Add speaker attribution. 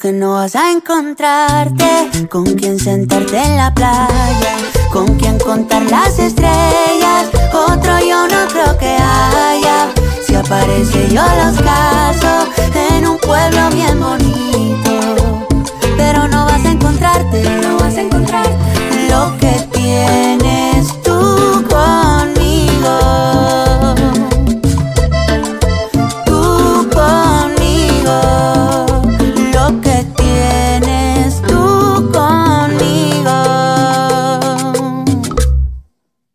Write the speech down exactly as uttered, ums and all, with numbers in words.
Speaker 1: que no vas a encontrarte con quien sentarte en la playa, con quien contar las estrellas. Otro yo no creo que haya. Si aparece yo los caso en un pueblo bien